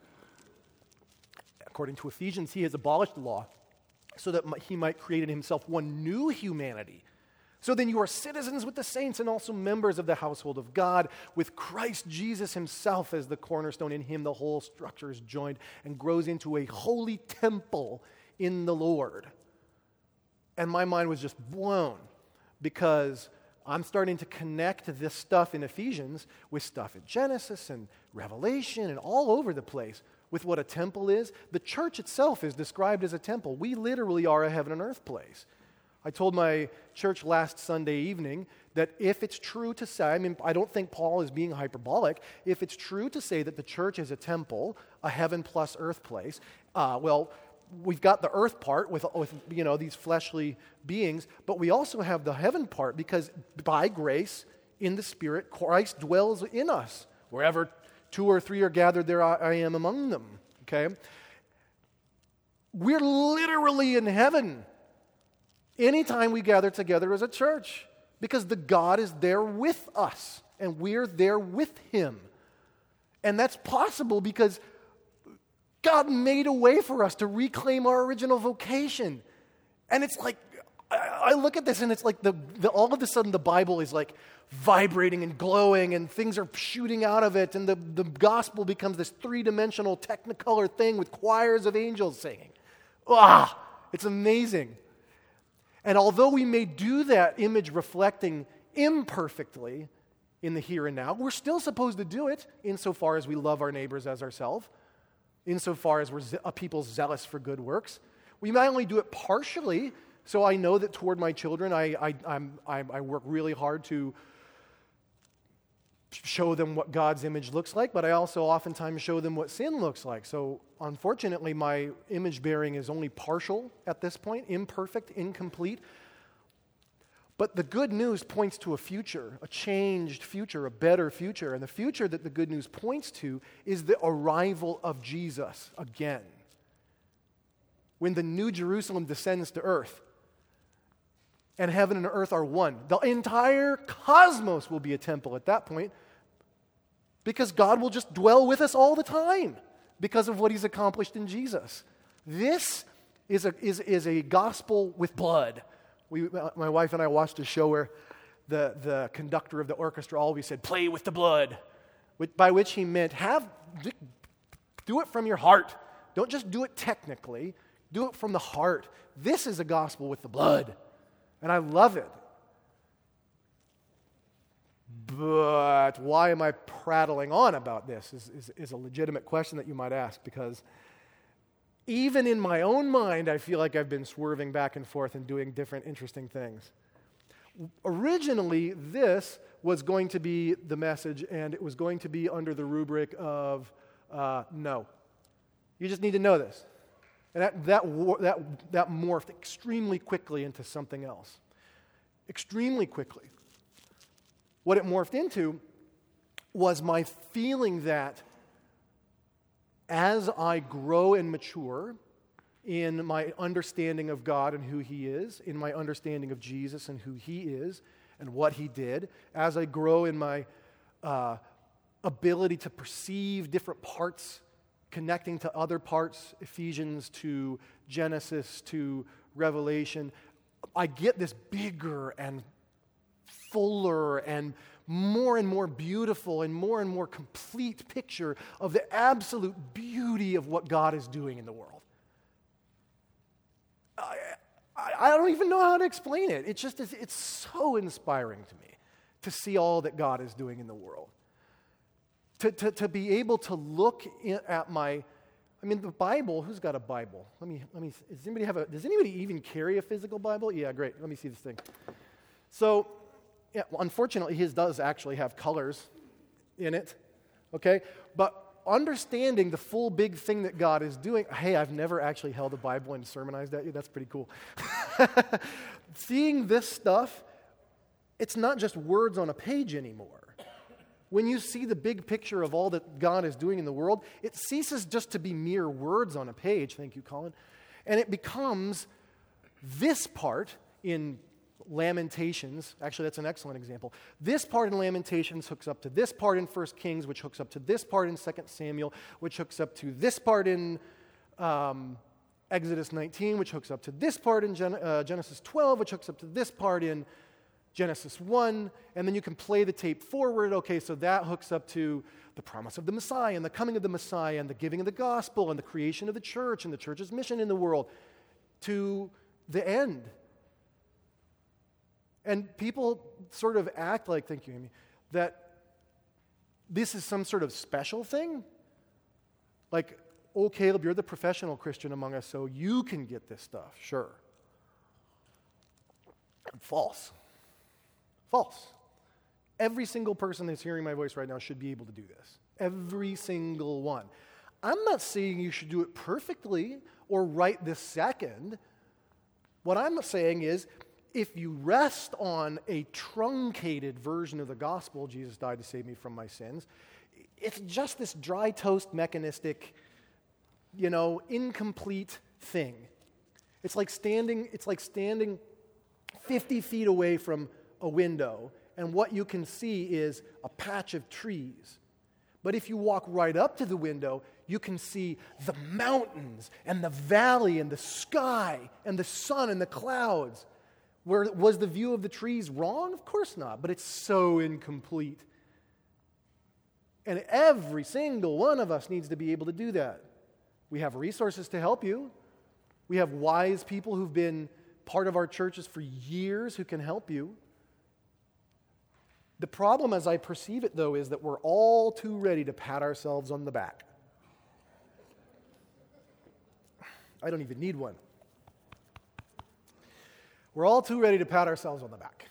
according to Ephesians, he has abolished the law so that he might create in himself one new humanity. So then you are citizens with the saints and also members of the household of God, with Christ Jesus himself as the cornerstone. In him the whole structure is joined and grows into a holy temple in the Lord. And my mind was just blown because I'm starting to connect this stuff in Ephesians with stuff in Genesis and Revelation and all over the place with what a temple is. The church itself is described as a temple. We literally are a heaven and earth place. I told my church last Sunday evening that if it's true to say, I mean, I don't think Paul is being hyperbolic, if it's true to say that the church is a temple, a heaven plus earth place, uh, well, we've got the earth part with, with, you know, these fleshly beings, but we also have the heaven part because by grace, in the Spirit, Christ dwells in us. Wherever two or three are gathered, there I, I am among them, okay? We're literally in heaven anytime we gather together as a church because the God is there with us and we're there with Him. And that's possible because God made a way for us to reclaim our original vocation. And it's like, I, I look at this and it's like the, the all of a sudden the Bible is like vibrating and glowing and things are shooting out of it and the, the gospel becomes this three-dimensional technicolor thing with choirs of angels singing. Ah, it's amazing. And although we may do that image reflecting imperfectly in the here and now, we're still supposed to do it insofar as we love our neighbors as ourselves. Insofar as we're a people zealous for good works. We might only do it partially, so I know that toward my children, I, I, I'm, I work really hard to show them what God's image looks like, but I also oftentimes show them what sin looks like. So unfortunately, my image bearing is only partial at this point, imperfect, incomplete. But the good news points to a future, a changed future, a better future. And the future that the good news points to is the arrival of Jesus again. When the new Jerusalem descends to earth and heaven and earth are one, the entire cosmos will be a temple at that point because God will just dwell with us all the time. because of what he's accomplished in Jesus. This is a, is, is a gospel with blood. We, my wife and I watched a show where the, the conductor of the orchestra always said, "Play with the blood," which, by which he meant have do it from your heart. Don't just do it technically. Do it from the heart. This is a gospel with the blood, and I love it. But why am I prattling on about this is, is, is a legitimate question that you might ask, because even in my own mind, I feel like I've been swerving back and forth and doing different interesting things. Originally, this was going to be the message, and it was going to be under the rubric of uh, no. You just need to know this. And that, that, that, that morphed extremely quickly into something else. Extremely quickly. What it morphed into was my feeling that as I grow and mature in my understanding of God and who He is, in my understanding of Jesus and who He is and what He did, as I grow in my uh, ability to perceive different parts connecting to other parts, Ephesians to Genesis to Revelation, I get this bigger and fuller and more and more beautiful and more and more complete picture of the absolute beauty of what God is doing in the world. I, I, I don't even know how to explain it. It's just, it's, it's so inspiring to me to see all that God is doing in the world. To, to, to be able to look in, at my, I mean, the Bible, who's got a Bible? Let me, let me, does anybody have a, does anybody even carry a physical Bible? Yeah, great. Let me see this thing. So, yeah, well, unfortunately, his does actually have colors in it, okay? But understanding the full big thing that God is doing, hey, I've never actually held a Bible and sermonized at you. That's pretty cool. Seeing this stuff, it's not just words on a page anymore. When you see the big picture of all that God is doing in the world, it ceases just to be mere words on a page, thank you, Colin, and it becomes this part in Lamentations. Actually, that's an excellent example. This part in Lamentations hooks up to this part in First Kings, which hooks up to this part in Second Samuel, which hooks up to this part in um, Exodus nineteen, which hooks up to this part in Gen- uh, Genesis twelve, which hooks up to this part in Genesis one, and then you can play the tape forward. Okay, so that hooks up to the promise of the Messiah and the coming of the Messiah and the giving of the gospel and the creation of the church and the church's mission in the world to the end. And people sort of act like, thank you, Amy, that this is some sort of special thing. Like, oh, Caleb, you're the professional Christian among us, so you can get this stuff. Sure. False. False. Every single person that's hearing my voice right now should be able to do this. Every single one. I'm not saying you should do it perfectly or right this second. What I'm saying is, if you rest on a truncated version of the gospel, Jesus died to save me from my sins, it's just this dry toast mechanistic, you know, incomplete thing. It's like standing, it's like standing fifty feet away from a window, and what you can see is a patch of trees. But if you walk right up to the window, you can see the mountains and the valley and the sky and the sun and the clouds. Where was the view of the trees wrong? Of course not, but it's so incomplete. And every single one of us needs to be able to do that. We have resources to help you. We have wise people who've been part of our churches for years who can help you. The problem, as I perceive it, though, is that we're all too ready to pat ourselves on the back. I don't even need one. We're all too ready to pat ourselves on the back.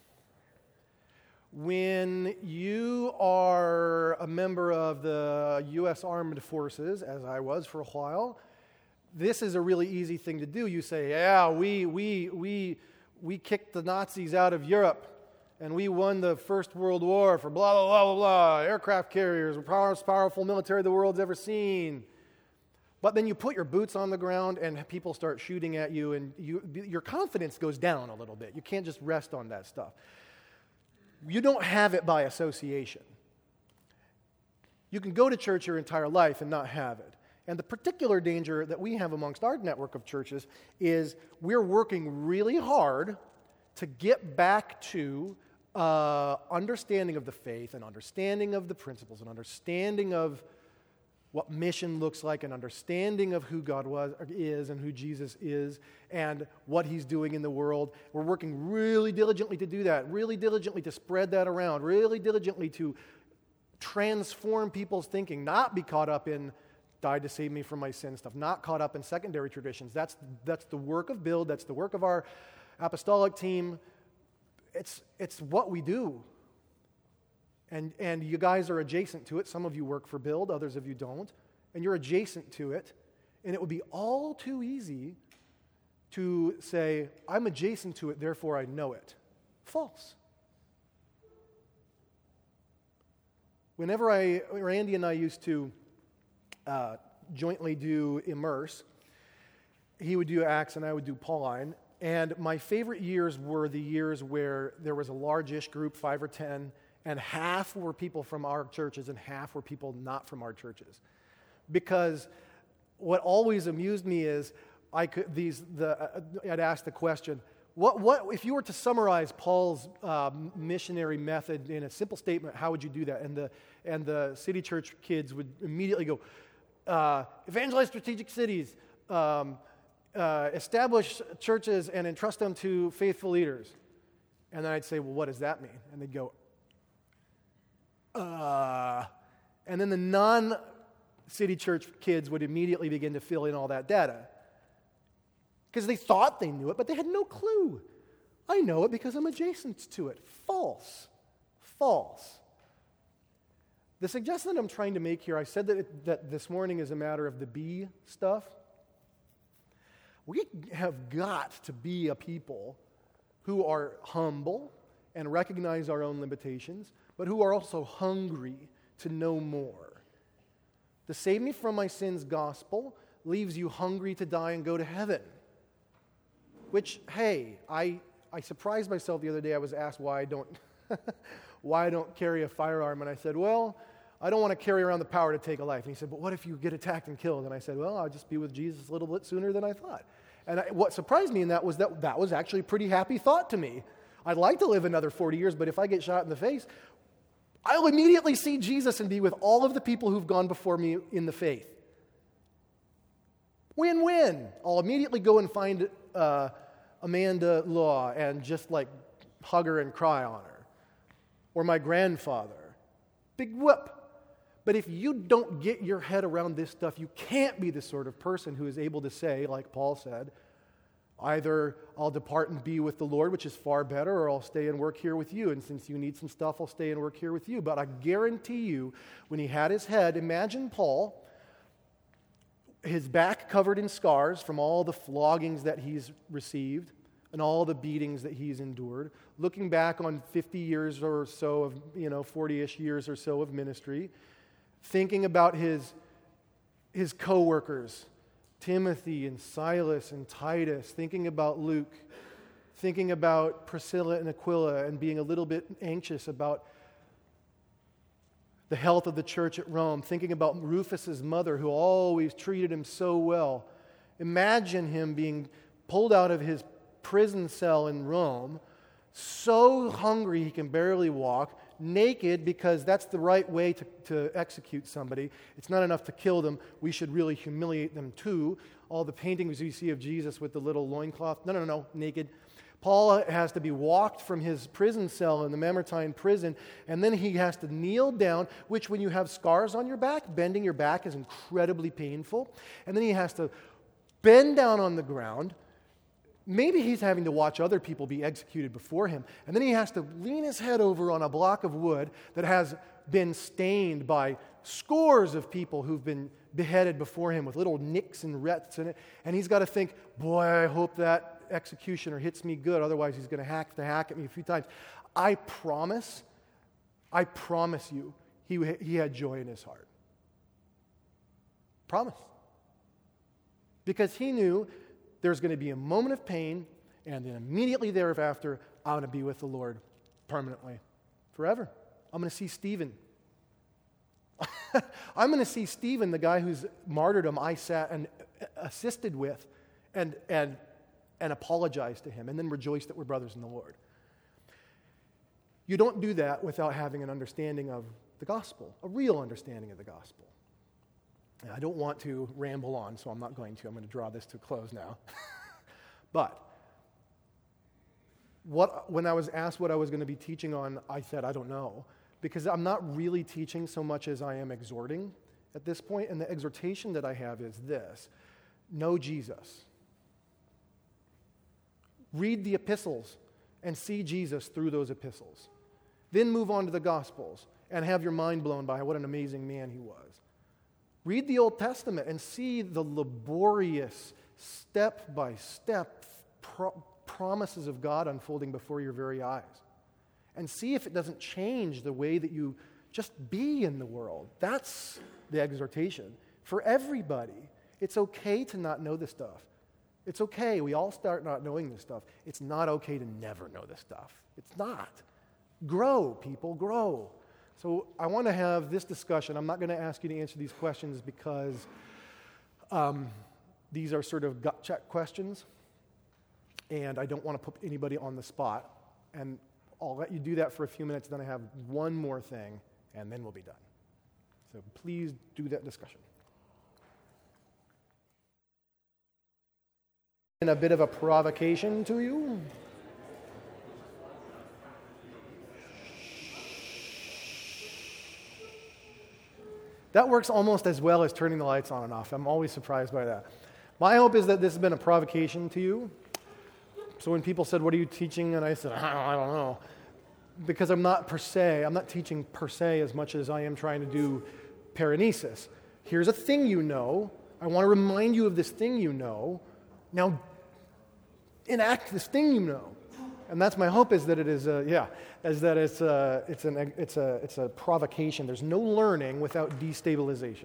When you are a member of the U S Armed Forces, as I was for a while, this is a really easy thing to do. You say, yeah, we we we we kicked the Nazis out of Europe, and we won the First World War for blah, blah, blah, blah, blah, aircraft carriers, the most powerful military the world's ever seen. But then you put your boots on the ground and people start shooting at you, and you, your confidence goes down a little bit. You can't just rest on that stuff. You don't have it by association. You can go to church your entire life and not have it. And the particular danger that we have amongst our network of churches is we're working really hard to get back to uh, understanding of the faith and understanding of the principles and understanding of what mission looks like and understanding of who God was, is and who Jesus is and what he's doing in the world. We're working really diligently to do that, really diligently to spread that around, really diligently to transform people's thinking, not be caught up in died to save me from my sin stuff, not caught up in secondary traditions. That's, that's the work of Build. That's the work of our apostolic team. It's, it's what we do. And, and you guys are adjacent to it. Some of you work for Build, others of you don't. And you're adjacent to it. And it would be all too easy to say, I'm adjacent to it, therefore I know it. False. Whenever I, Randy and I used to uh, jointly do Immerse, he would do Acts and I would do Pauline. And my favorite years were the years where there was a large-ish group, five or ten, and half were people from our churches and half were people not from our churches. Because what always amused me is I could these the uh, I'd ask the question, what what if you were to summarize Paul's uh, missionary method in a simple statement, how would you do that? And the and the city church kids would immediately go, uh, evangelize strategic cities, um, uh, establish churches and entrust them to faithful leaders. And then I'd say, well, what does that mean? And they'd go, uh, and then the non-city church kids would immediately begin to fill in all that data. Because they thought they knew it, but they had no clue. I know it because I'm adjacent to it. False. False. The suggestion that I'm trying to make here, I said that, it, that this morning is a matter of the be stuff. We have got to be a people who are humble and recognize our own limitations, but who are also hungry to know more. The save me from my sins gospel leaves you hungry to die and go to heaven. Which, hey, I, I surprised myself the other day. I was asked why I don't why I don't carry a firearm, and I said, well, I don't want to carry around the power to take a life. And he said, but what if you get attacked and killed? And I said, well, I'll just be with Jesus a little bit sooner than I thought. And I, what surprised me in that was that that was actually a pretty happy thought to me. I'd like to live another forty years, but if I get shot in the face, I'll immediately see Jesus and be with all of the people who've gone before me in the faith. Win-win. I'll immediately go and find uh, Amanda Law and just like hug her and cry on her. Or my grandfather. Big whoop. But if you don't get your head around this stuff, you can't be the sort of person who is able to say, like Paul said, either I'll depart and be with the Lord, which is far better, or I'll stay and work here with you. And since you need some stuff, I'll stay and work here with you. But I guarantee you, when he had his head, imagine Paul, his back covered in scars from all the floggings that he's received and all the beatings that he's endured, looking back on fifty years or so of, you know, forty-ish years or so of ministry, thinking about his, his co-workers, Timothy and Silas and Titus, thinking about Luke, thinking about Priscilla and Aquila, and being a little bit anxious about the health of the church at Rome, thinking about Rufus's mother who always treated him so well. Imagine him being pulled out of his prison cell in Rome, so hungry he can barely walk, naked because that's the right way to, to execute somebody. It's not enough to kill them. We should really humiliate them too. All the paintings you see of Jesus with the little loincloth, no, no, no, naked. Paul has to be walked from his prison cell in the Mamertine prison, and then he has to kneel down, which when you have scars on your back, bending your back is incredibly painful. And then he has to bend down on the ground. Maybe he's having to watch other people be executed before him. And then he has to lean his head over on a block of wood that has been stained by scores of people who've been beheaded before him with little nicks and rets in it. And he's got to think, boy, I hope that executioner hits me good. Otherwise, he's going to hack to hack at me a few times. I promise, I promise you, he, he had joy in his heart. Promise. Because he knew there's going to be a moment of pain, and then immediately thereafter, I'm going to be with the Lord permanently, forever. I'm going to see Stephen. I'm going to see Stephen, the guy whose martyrdom I sat and assisted with, and, and, and apologize to him, and then rejoice that we're brothers in the Lord. You don't do that without having an understanding of the gospel, a real understanding of the gospel. And I don't want to ramble on, so I'm not going to. I'm going to draw this to a close now. But what, when I was asked what I was going to be teaching on, I said, I don't know, because I'm not really teaching so much as I am exhorting at this point, and the exhortation that I have is this: know Jesus. Read the epistles and see Jesus through those epistles. Then move on to the Gospels and have your mind blown by what an amazing man he was. Read the Old Testament and see the laborious, step-by-step pro- promises of God unfolding before your very eyes. And see if it doesn't change the way that you just be in the world. That's the exhortation for everybody. It's okay to not know this stuff. It's okay. We all start not knowing this stuff. It's not okay to never know this stuff. It's not. Grow, people, grow. So I want to have this discussion. I'm not going to ask you to answer these questions because um, these are sort of gut check questions, and I don't want to put anybody on the spot. And I'll let you do that for a few minutes, then I have one more thing, and then we'll be done. So please do that discussion. And a bit of a provocation to you. That works almost as well as turning the lights on and off. I'm always surprised by that. My hope is that this has been a provocation to you. So when people said, what are you teaching? And I said, I don't know. Because I'm not per se, I'm not teaching per se as much as I am trying to do paranesis. Here's a thing you know. I want to remind you of this thing you know. Now, enact this thing you know. And that's my hope, is that it is a, yeah, is that it's a, it's an, it's a, it's a provocation. There's no learning without destabilization.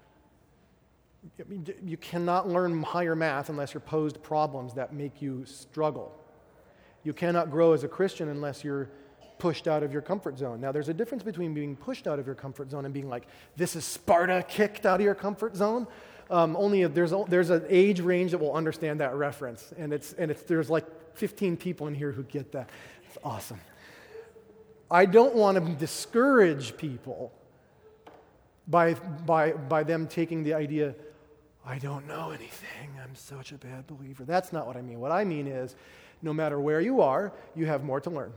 I mean, you cannot learn higher math unless you're posed problems that make you struggle. You cannot grow as a Christian unless you're pushed out of your comfort zone. Now, there's a difference between being pushed out of your comfort zone and being like, this is Sparta kicked out of your comfort zone. Um, only if there's a, there's an age range that will understand that reference, and it's and it's there's like fifteen people in here who get that. It's awesome. I don't want to discourage people by by by them taking the idea, I don't know anything, I'm such a bad believer. That's not what I mean. What I mean is, no matter where you are, you have more to learn.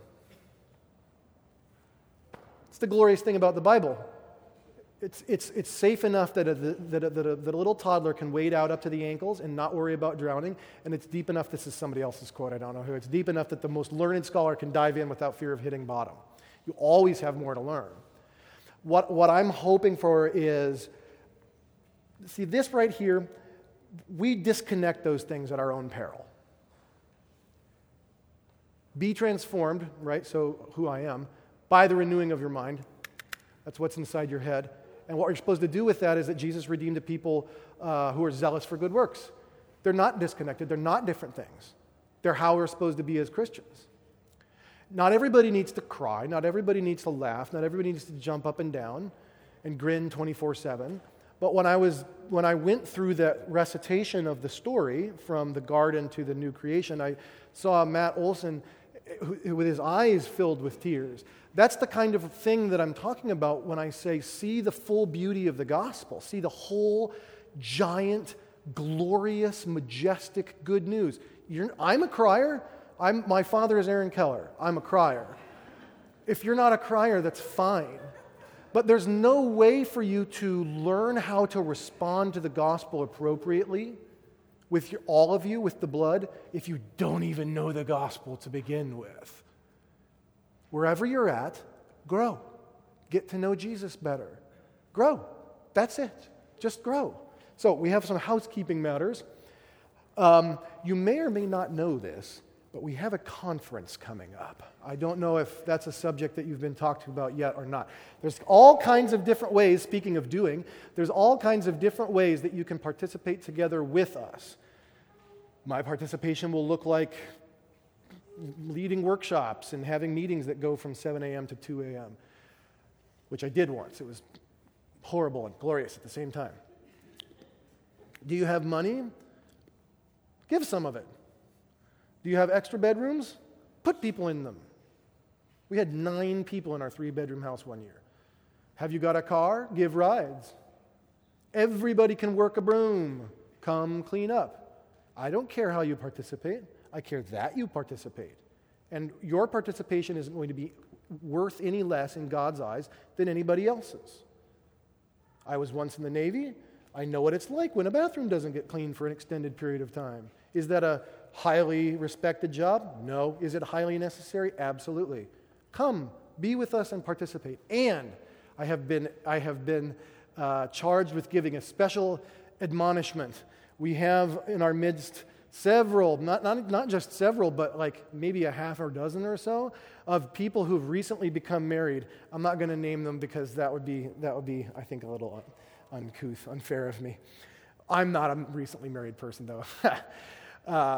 It's the glorious thing about the Bible. It's, it's, it's safe enough that a, that, a, that, a, that a little toddler can wade out up to the ankles and not worry about drowning, and it's deep enough, this is somebody else's quote, I don't know who, it's deep enough that the most learned scholar can dive in without fear of hitting bottom. You always have more to learn. What, what I'm hoping for is, see this right here, we disconnect those things at our own peril. Be transformed, right, so who I am, by the renewing of your mind. That's what's inside your head. And what you're supposed to do with that is that Jesus redeemed a people uh, who are zealous for good works. They're not disconnected. They're not different things. They're how we're supposed to be as Christians. Not everybody needs to cry. Not everybody needs to laugh. Not everybody needs to jump up and down and grin twenty-four seven. But when I was when I went through that recitation of the story from the garden to the new creation, I saw Matt Olson with his eyes filled with tears. That's the kind of thing that I'm talking about when I say, see the full beauty of the gospel. See the whole giant, glorious, majestic good news. You're, I'm a crier. I'm, my father is Aaron Keller. I'm a crier. If you're not a crier, that's fine. But there's no way for you to learn how to respond to the gospel appropriately with your, all of you, with the blood, if you don't even know the gospel to begin with. Wherever you're at, grow. Get to know Jesus better. Grow. That's it. Just grow. So we have some housekeeping matters. Um, you may or may not know this, but we have a conference coming up. I don't know if that's a subject that you've been talked about yet or not. There's all kinds of different ways, speaking of doing, there's all kinds of different ways that you can participate together with us. My participation will look like leading workshops and having meetings that go from seven a.m. to two a.m., which I did once. It was horrible and glorious at the same time. Do you have money? Give some of it. Do you have extra bedrooms? Put people in them. We had nine people in our three-bedroom house one year. Have you got a car? Give rides. Everybody can work a broom. Come clean up. I don't care how you participate. I care that you participate. And your participation isn't going to be worth any less in God's eyes than anybody else's. I was once in the Navy. I know what it's like when a bathroom doesn't get cleaned for an extended period of time. Is that a highly respected job? No. Is it highly necessary? Absolutely. Come, be with us and participate. And I have been, I have been uh, charged with giving a special admonishment. We have in our midst several, not, not, not just several, but like maybe a half or dozen or so of people who've recently become married. I'm not going to name them because that would be, that would be, I think, a little uncouth, unfair of me. I'm not a recently married person, though. uh,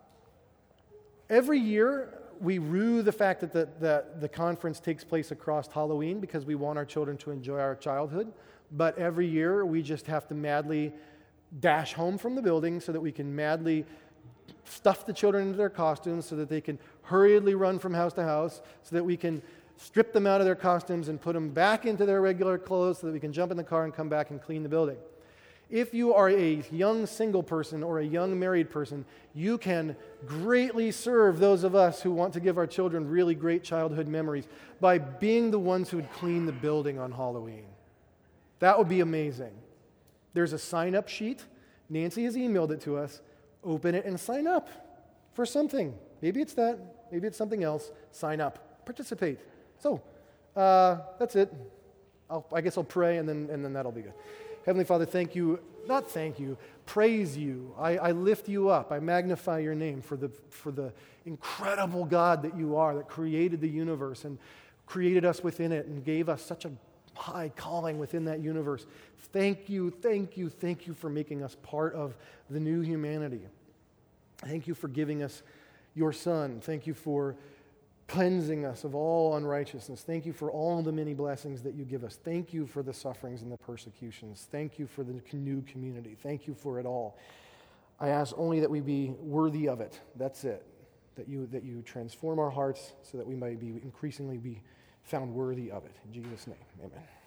every year, we rue the fact that the, that the conference takes place across Halloween because we want our children to enjoy our childhood. But every year, we just have to madly dash home from the building so that we can madly stuff the children into their costumes so that they can hurriedly run from house to house, so that we can strip them out of their costumes and put them back into their regular clothes so that we can jump in the car and come back and clean the building. If you are a young single person or a young married person, you can greatly serve those of us who want to give our children really great childhood memories by being the ones who would clean the building on Halloween. That would be amazing. There's a sign-up sheet. Nancy has emailed it to us. Open it and sign up for something. Maybe it's that. Maybe it's something else. Sign up. Participate. So, uh, that's it. I'll, I guess I'll pray, and then and then that'll be good. Heavenly Father, thank you, not thank you, praise you. I, I lift you up. I magnify your name for the for the incredible God that you are, that created the universe and created us within it and gave us such a high calling within that universe. Thank you, thank you, thank you for making us part of the new humanity. Thank you for giving us your Son. Thank you for cleansing us of all unrighteousness. Thank you for all the many blessings that you give us. Thank you for the sufferings and the persecutions. Thank you for the new community. Thank you for it all. I ask only that we be worthy of it. That's it. That you that you transform our hearts so that we might be increasingly be found worthy of it. In Jesus' name, amen.